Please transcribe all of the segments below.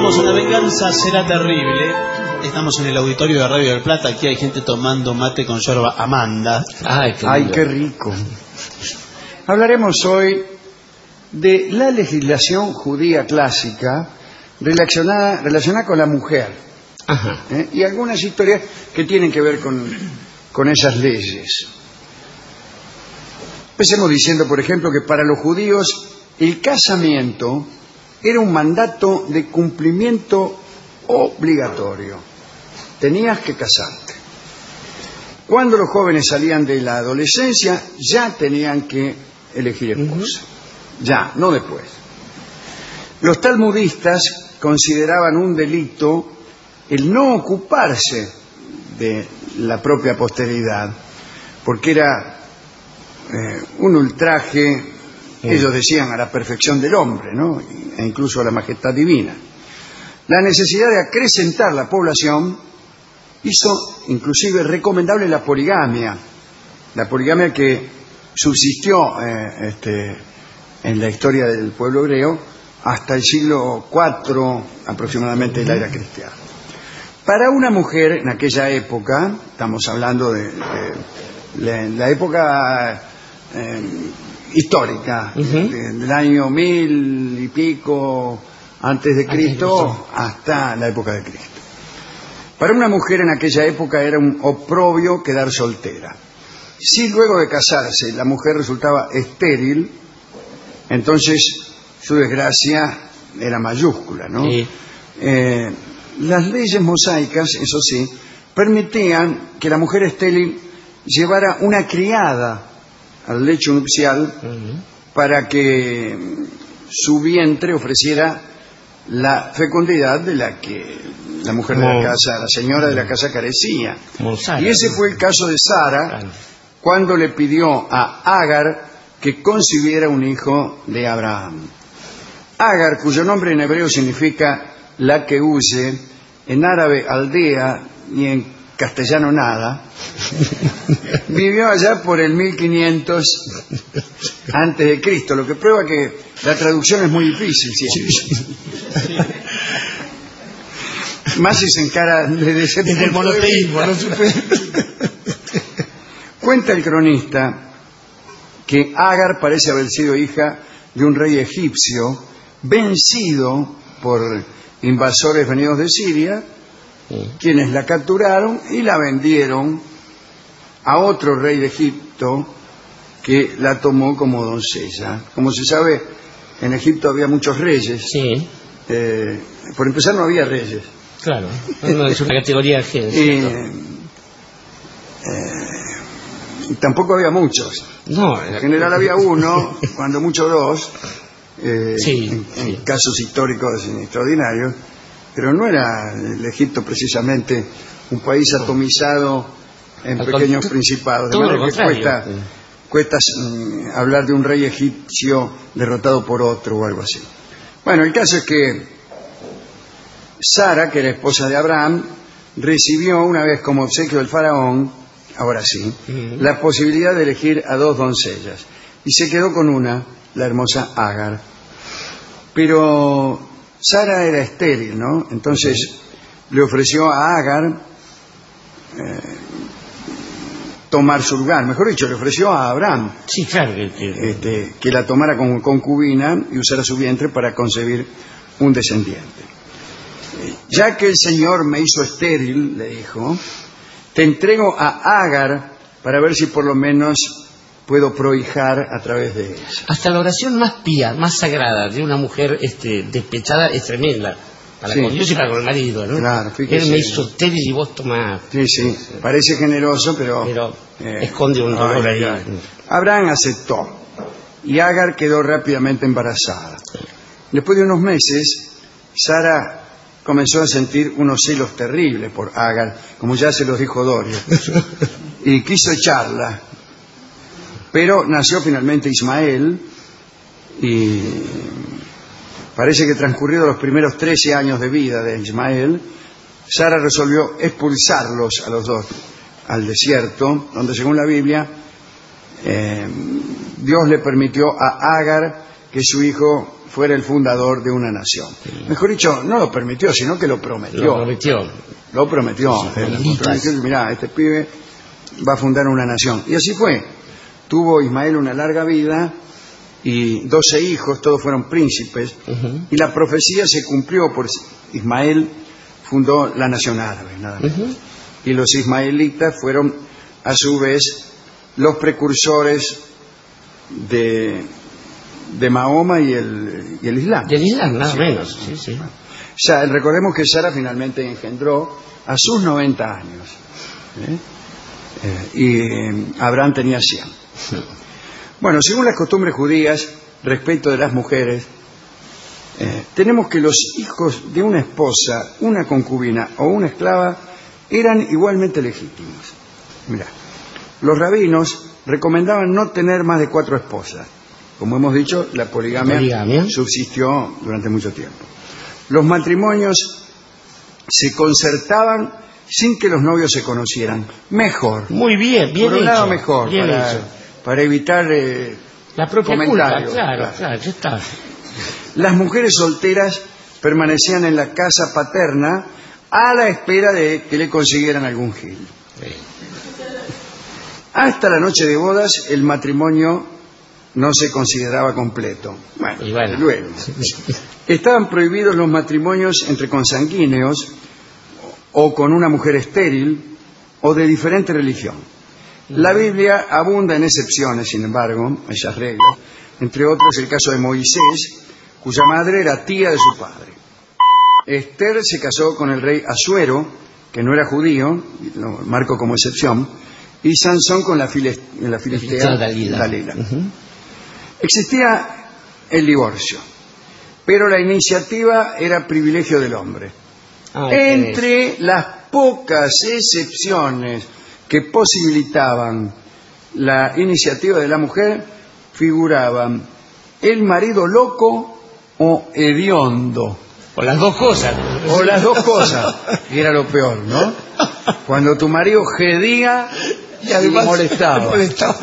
vamos a La venganza será terrible. Estamos en el auditorio de Radio del Plata. Aquí hay gente tomando mate con yerba Amanda. Ay, qué rico. Hablaremos hoy de la legislación judía clásica relacionada con la mujer. Ajá. Y algunas historias que tienen que ver con esas leyes. Empecemos diciendo, por ejemplo, que para los judíos el casamiento era un mandato de cumplimiento obligatorio. Tenías que casarte. Cuando los jóvenes salían de la adolescencia, ya tenían que elegir esposa. Ya, no después. Los talmudistas consideraban un delito el no ocuparse de la propia posteridad, porque era un ultraje, ellos decían, a la perfección del hombre, ¿no? E incluso a la majestad divina. La necesidad de acrecentar la población hizo inclusive recomendable la poligamia que subsistió en la historia del pueblo hebreo hasta el siglo IV aproximadamente de la era cristiana. Para una mujer en aquella época, estamos hablando de la época histórica, del año 1000 y pico antes de Cristo hasta la época de Cristo. Para una mujer en aquella época era un oprobio quedar soltera. Si luego de casarse la mujer resultaba estéril, entonces su desgracia era mayúscula, ¿no? Sí. Las leyes mosaicas, eso sí, permitían que la mujer estéril llevara una criada al lecho nupcial para que su vientre ofreciera la fecundidad de la que la mujer de la casa, la señora de la casa carecía. Y ese fue el caso de Sara, cuando le pidió a Agar que concibiera un hijo de Abraham. Agar, cuyo nombre en hebreo significa la que huye, en árabe aldea y en castellano nada, vivió allá por el 1500 antes de Cristo, lo que prueba que la traducción es muy difícil siempre. Más si se encara desde el monoteísmo, ¿no? Cuenta el cronista que Agar parece haber sido hija de un rey egipcio vencido por invasores venidos de Siria, quienes la capturaron y la vendieron a otro rey de Egipto que la tomó como doncella. Como se sabe, en Egipto había muchos reyes. Sí. Por empezar, no había reyes. Claro, no es una categoría de género. Tampoco había muchos. No, en general había uno, cuando mucho dos, en casos históricos extraordinarios, pero no era el Egipto precisamente un país atomizado en pequeños principados. De manera que cuesta hablar de un rey egipcio derrotado por otro o algo así. Bueno, el caso es que Sara, que era esposa de Abraham, recibió una vez como obsequio del faraón, ahora sí, la posibilidad de elegir a dos doncellas. Y se quedó con una, la hermosa Agar. Pero Sara era estéril, ¿no? Entonces le ofreció a Agar tomar su lugar. Mejor dicho, le ofreció a Abraham que la tomara como concubina y usara su vientre para concebir un descendiente. Ya que el Señor me hizo estéril, le dijo, te entrego a Agar para ver si por lo menos puedo prohijar a través de ella. Hasta la oración más pía, más sagrada de una mujer despechada es tremenda. Para con Dios y para con el marido, ¿no? Claro, fíjese. Él me hizo estéril y vos tomás. Sí. Parece generoso, pero esconde un dolor ahí. Abraham aceptó y Agar quedó rápidamente embarazada. Después de unos meses, Sara comenzó a sentir unos celos terribles por Agar, como ya se los dijo Dorio, y quiso echarla. Pero nació finalmente Ismael y parece que transcurridos los primeros 13 años de vida de Ismael, Sara resolvió expulsarlos a los dos al desierto, donde según la Biblia Dios le permitió a Agar que su hijo fuera el fundador de una nación. Mejor dicho, no lo permitió, sino que lo prometió. Lo prometió. Mirá, este pibe va a fundar una nación. Y así fue. Tuvo Ismael una larga vida y 12 hijos, todos fueron príncipes, y la profecía se cumplió, por Ismael fundó la nación árabe, nada más. Y los ismaelitas fueron, a su vez, los precursores de Mahoma y el Islam. Del Islam, nada menos. Sí. Ya, recordemos que Sara finalmente engendró a sus 90 años. Y Abraham tenía 100. Bueno, según las costumbres judías respecto de las mujeres, tenemos que los hijos de una esposa, una concubina o una esclava eran igualmente legítimos. Mirá, los rabinos recomendaban no tener más de 4 esposas. Como hemos dicho, la poligamia subsistió durante mucho tiempo. Los matrimonios se concertaban sin que los novios se conocieran. Mejor. Muy bien, bien por un hecho. lado mejor, para evitar la propia comentarios. Claro, ya está. Las mujeres solteras permanecían en la casa paterna a la espera de que le consiguieran algún gil. Hasta la noche de bodas el matrimonio no se consideraba completo. Bueno. Luego. Estaban prohibidos los matrimonios entre consanguíneos o con una mujer estéril o de diferente religión. La Biblia abunda en excepciones, sin embargo, a esas reglas, entre otros el caso de Moisés, cuya madre era tía de su padre. Esther se casó con el rey Asuero, que no era judío, lo marco como excepción, y Sansón con la filistea Dalila. Existía el divorcio, pero la iniciativa era privilegio del hombre. Entre las pocas excepciones que posibilitaban la iniciativa de la mujer figuraban el marido loco o hediondo. O las dos cosas. Y era lo peor, ¿no? Cuando tu marido gedía y además molestaba.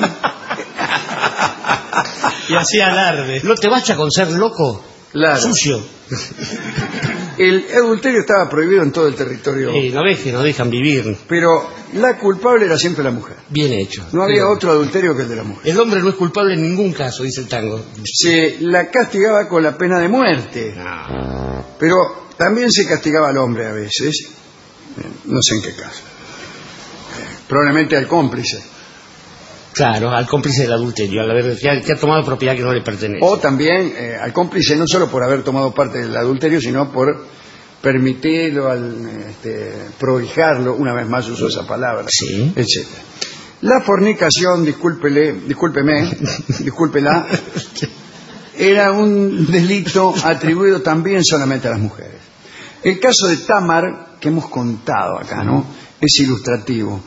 Y hacía alarde. ¿No te basta con ser loco? Claro. Sucio. El adulterio estaba prohibido en todo el territorio. No ves que no dejan vivir. Pero la culpable era siempre la mujer. Bien hecho. No había otro adulterio que el de la mujer. El hombre no es culpable en ningún caso, dice el tango. Se la castigaba con la pena de muerte. Pero también se castigaba al hombre a veces. No sé en qué caso. Probablemente al cómplice. Claro, al cómplice del adulterio, al haber que ha tomado propiedad que no le pertenece. O también al cómplice no solo por haber tomado parte del adulterio, sino por permitirlo, prohijarlo, una vez más uso esa palabra, etc. La fornicación, discúlpela, era un delito atribuido también solamente a las mujeres. El caso de Tamar, que hemos contado acá, ¿no?, es ilustrativo.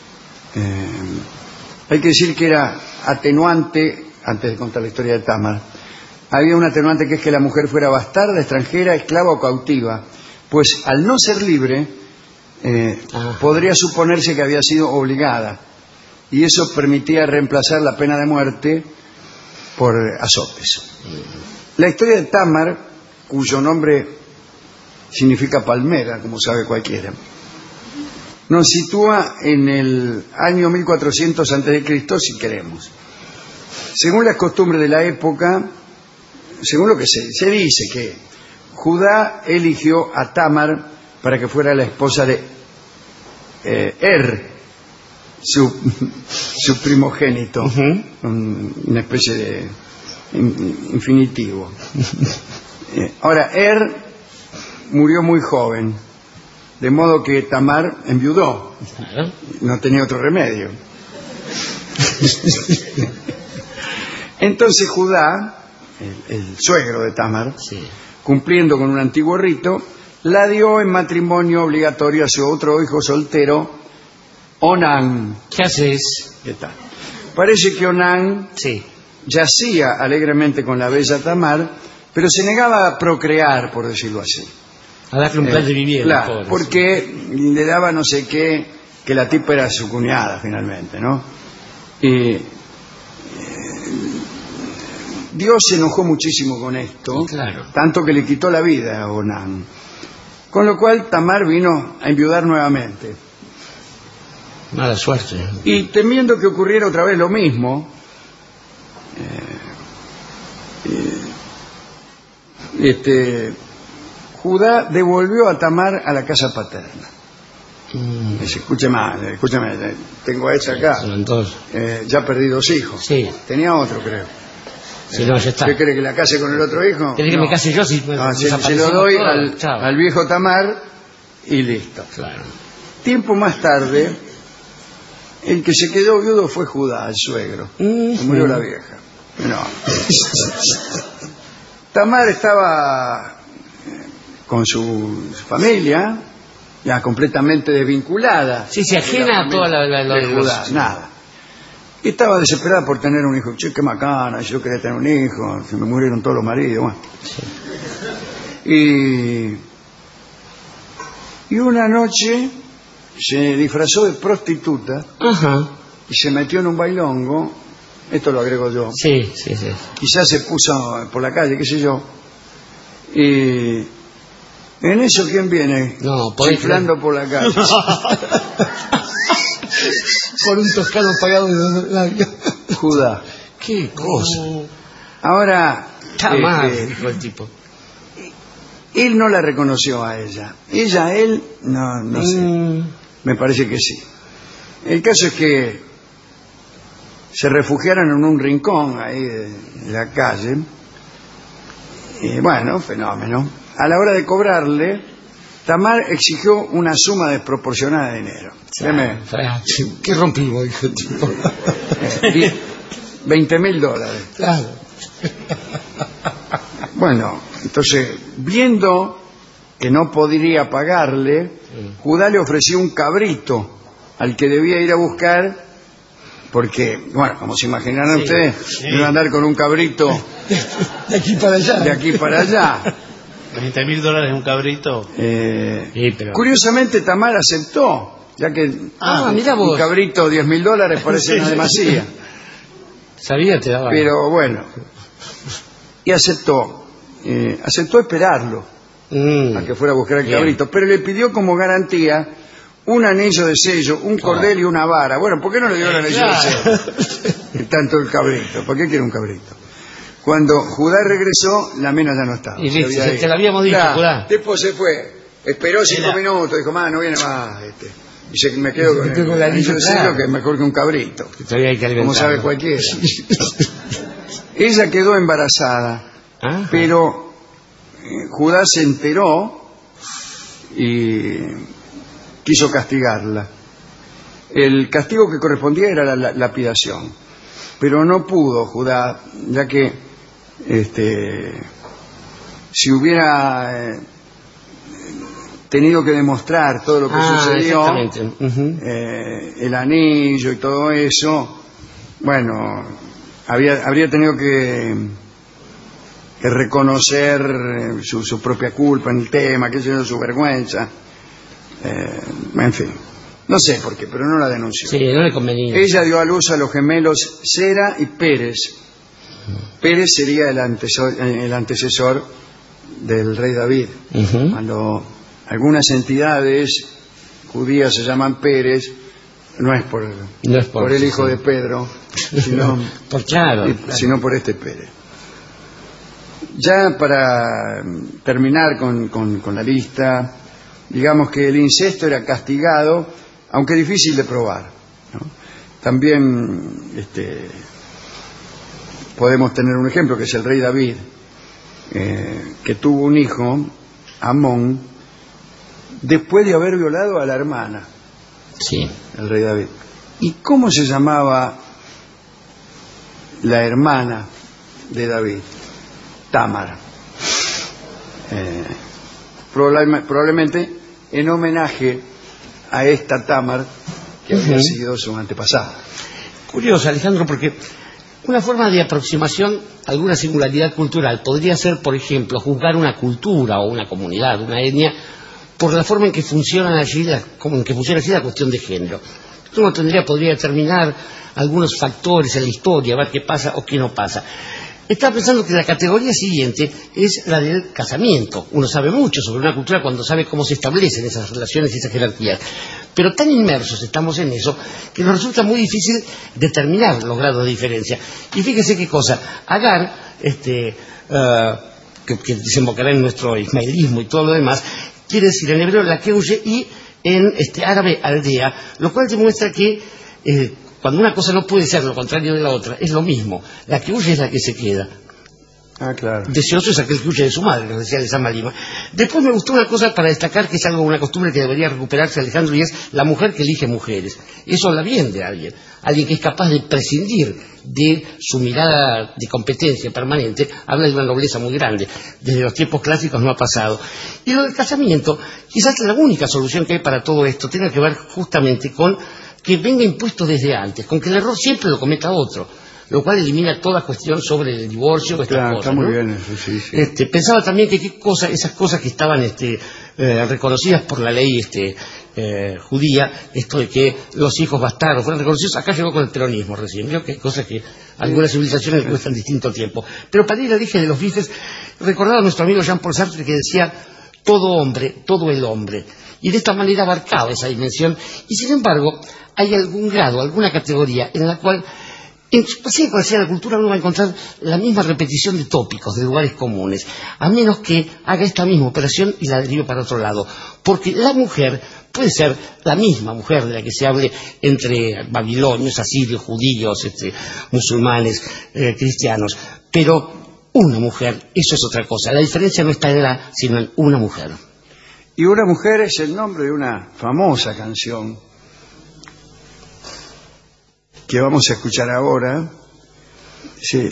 Hay que decir que era atenuante, antes de contar la historia de Tamar, había un atenuante que es que la mujer fuera bastarda, extranjera, esclava o cautiva, pues al no ser libre, podría suponerse que había sido obligada, y eso permitía reemplazar la pena de muerte por azotes. La historia de Tamar, cuyo nombre significa palmera, como sabe cualquiera, nos sitúa en el año 1400 a.C., si queremos. Según las costumbres de la época, según lo que se dice que Judá eligió a Tamar para que fuera la esposa de su primogénito, una especie de infinitivo. Ahora, murió muy joven, de modo que Tamar enviudó. No tenía otro remedio. Entonces Judá, el suegro de Tamar, cumpliendo con un antiguo rito, la dio en matrimonio obligatorio a su otro hijo soltero, Onán. ¿Qué haces? ¿Qué tal? Parece que Onán yacía alegremente con la bella Tamar, pero se negaba a procrear, por decirlo así. A darle un plan de vivienda. Claro, porque le daba no sé qué, que la tipa era su cuñada finalmente, ¿no? Y Dios se enojó muchísimo con esto, claro, tanto que le quitó la vida a Onán. Con lo cual Tamar vino a enviudar nuevamente. mala suerte. Y temiendo que ocurriera otra vez lo mismo, Judá devolvió a Tamar a la casa paterna. Dice, escúchame, tengo a esa acá. Son dos. Ya perdí 2 hijos. Sí. Tenía otro, creo. Si no, ya está. ¿Usted quiere que la case con el otro hijo? ¿Querés que me case yo? Si se lo doy al viejo Tamar y listo. Claro. Tiempo más tarde, el que se quedó viudo fue Judá, el suegro. Murió la vieja. No. Tamar estaba con su familia, ya completamente desvinculada. Sí, se ajena a toda de Judá, nada. Y estaba desesperada por tener un hijo. Che, qué macana, yo quería tener un hijo, se me murieron todos los maridos. Bueno. Sí. Y una noche se disfrazó de prostituta. Ajá. Y se metió en un bailongo. Esto lo agrego yo. Sí. Quizás se puso por la calle, qué sé yo. Y en eso, ¿quién viene? No, chiflando por la calle. Por un toscano pagado de labio. Judá. Qué cosa. Ahora, dijo el tipo. Él no la reconoció a ella. Ella a él, no sé. Me parece que sí. El caso es que se refugiaron en un rincón ahí de la calle. Y bueno, fenómeno. A la hora de cobrarle, Tamar exigió una suma desproporcionada de dinero. ¿Qué rompimos? Dijo el tipo. $20,000. Claro. Bueno, entonces, viendo que no podría pagarle, Judá le ofreció un cabrito al que debía ir a buscar, porque, bueno, como se imaginarán ustedes, iba a andar con un cabrito de aquí para allá. De aquí para allá. $20,000 un cabrito. Pero... Curiosamente, Tamar aceptó, ya que mira vos. Un cabrito $10,000 parece una demasía. Sabía, te daba. Pero bueno, y aceptó esperarlo a que fuera a buscar el cabrito, pero le pidió como garantía un anillo de sello, un cordel y una vara. Bueno, ¿por qué no le dio el anillo de sello? Tanto el cabrito, ¿por qué quiere un cabrito? Cuando Judá regresó, la mina ya no estaba. Y listo, te lo habíamos dicho, Judá. Después se fue, esperó 5 minutos, dijo, no viene más. Y me quedo con el anillo de sello, que es mejor que un cabrito. Como sabe cualquiera. Ella quedó embarazada, pero Judá se enteró y quiso castigarla. El castigo que correspondía era la lapidación, pero no pudo Judá, ya que si hubiera tenido que demostrar todo lo que sucedió, el anillo y todo eso, bueno, habría tenido que reconocer su propia culpa en el tema, que es su vergüenza. En fin, no sé por qué, pero no la denunció. Sí, no le convenía. Ella dio a luz a los gemelos Sera y Pérez. Pérez sería el antecesor del rey David. Cuando algunas entidades judías se llaman Pérez, no es por el hijo de Pedro, sino por este Pérez. Ya para terminar con la lista, digamos que el incesto era castigado, aunque difícil de probar, ¿no? También podemos tener un ejemplo, que es el rey David, que tuvo un hijo, Amón, después de haber violado a la hermana. Sí. El rey David. ¿Y cómo se llamaba la hermana de David? Tamar. Probablemente en homenaje a esta Tamar que había sido su antepasada. Curioso, Alejandro, porque una forma de aproximación a alguna singularidad cultural podría ser, por ejemplo, juzgar una cultura o una comunidad, una etnia, por la forma en que funciona allí la cuestión de género. Uno podría determinar algunos factores en la historia, ver qué pasa o qué no pasa. Estaba pensando que la categoría siguiente es la del casamiento. Uno sabe mucho sobre una cultura cuando sabe cómo se establecen esas relaciones y esas jerarquías. Pero tan inmersos estamos en eso que nos resulta muy difícil determinar los grados de diferencia. Y fíjese qué cosa. Agar, que desembocará en nuestro ismaelismo y todo lo demás, quiere decir en hebreo la que huye y en árabe aldea, lo cual demuestra que cuando una cosa no puede ser lo contrario de la otra, es lo mismo. La que huye es la que se queda. Ah, claro. Deseoso es aquel que huye de su madre, nos decía de San Malima. Después me gustó una cosa para destacar, que es algo, una costumbre que debería recuperarse, Alejandro, y es la mujer que elige mujeres. Eso habla bien de alguien que es capaz de prescindir de su mirada de competencia permanente, habla de una nobleza muy grande. Desde los tiempos clásicos no ha pasado. Y lo del casamiento, quizás la única solución que hay para todo esto tenga que ver justamente con que venga impuesto desde antes, con que el error siempre lo cometa otro, lo cual elimina toda cuestión sobre el divorcio. Claro, cosas, está muy ¿no? bien eso, sí. Pensaba también que esas cosas que estaban reconocidas por la ley judía, esto de que los hijos bastardos fueran reconocidos, acá llegó con el peronismo recién. Creo que hay cosas que algunas civilizaciones cuestan distinto tiempo. Pero para ir al eje de los bifes, recordaba a nuestro amigo Jean-Paul Sartre que decía: todo hombre, todo el hombre. Y de esta manera abarcaba esa dimensión. Y sin embargo, hay algún grado, alguna categoría en la cual, sea cual sea la cultura, uno va a encontrar la misma repetición de tópicos, de lugares comunes, a menos que haga esta misma operación y la derive para otro lado. Porque la mujer puede ser la misma mujer de la que se hable entre babilonios, asirios, judíos, musulmanes, cristianos, pero una mujer, eso es otra cosa. La diferencia no está en sino en una mujer. Y una mujer es el nombre de una famosa canción que vamos a escuchar ahora. Sí.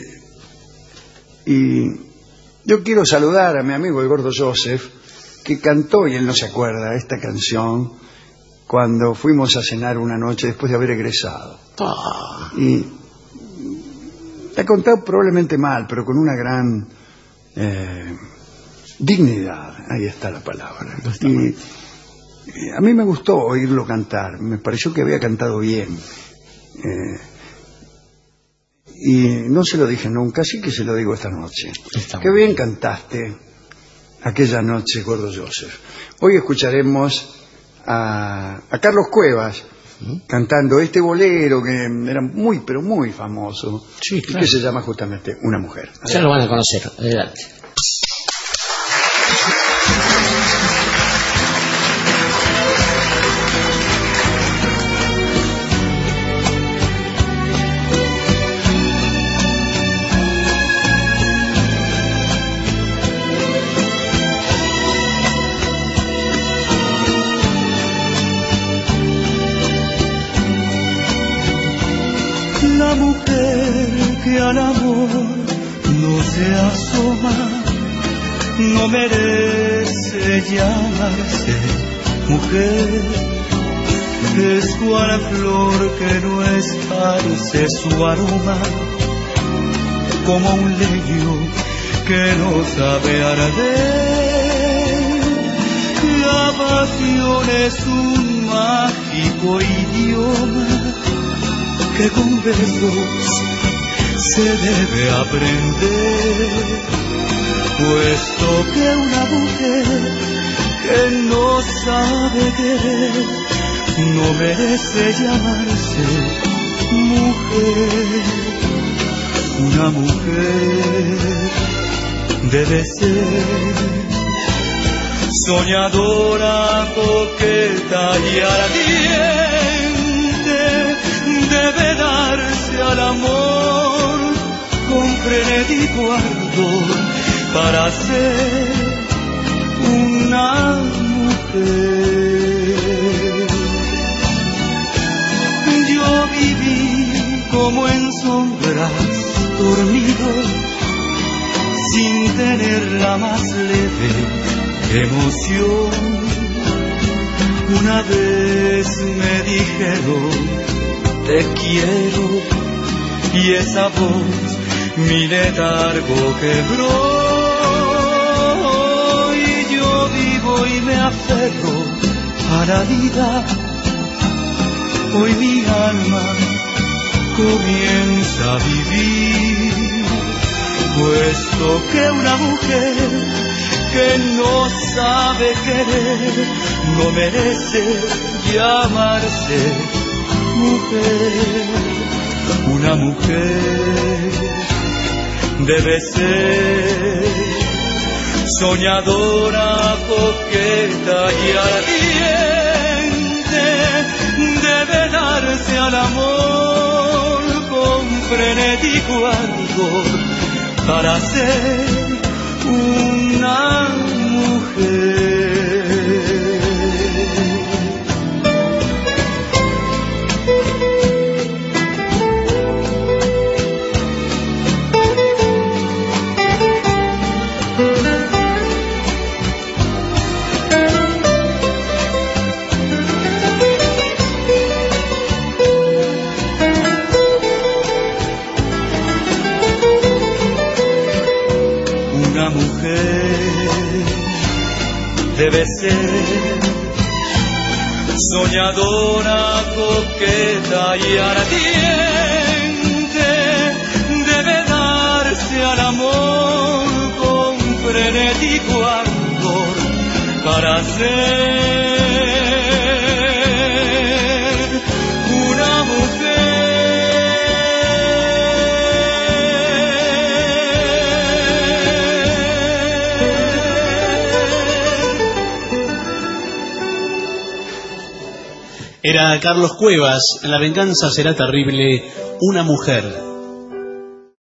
Y yo quiero saludar a mi amigo el Gordo Joseph, que cantó, y él no se acuerda, esta canción cuando fuimos a cenar una noche después de haber egresado. Y la contó probablemente mal, pero con una gran dignidad, ahí está la palabra. Y a mí me gustó oírlo cantar, me pareció que había cantado bien. Y no se lo dije nunca, así que se lo digo esta noche. Qué bien cantaste aquella noche, Gordo Joseph. Hoy escucharemos a Carlos Cuevas cantando este bolero que era muy, pero muy famoso, sí, claro, y que se llama justamente Una mujer. Ya lo van a conocer, adelante. La mujer que al amor no se asoma no merece llamarse mujer. Es cual flor que no esparce su aroma, como un leño que no sabe arder. La pasión es un mágico idioma que con besos se debe aprender, puesto que una mujer que no sabe querer no merece llamarse mujer. Una mujer debe ser soñadora, coqueta y ardiente, debe darse al amor con frenético ardor para ser una mujer. Yo viví como en sombras dormido, sin tener la más leve emoción. Una vez me dijeron te quiero, y esa voz mi letargo quebró. Y yo vivo y me aferro a la vida. Hoy mi alma comienza a vivir puesto que una mujer que no sabe querer no merece llamarse mujer. Una mujer debe ser soñadora, coqueta y ardiente, debe darse al amor con frenético ardor para ser una mujer. Una mujer debe ser soñadora, coqueta y ardiente, debe darse al amor con frenético ardor para ser una mujer. Era Carlos Cuevas, en La venganza será terrible, una mujer.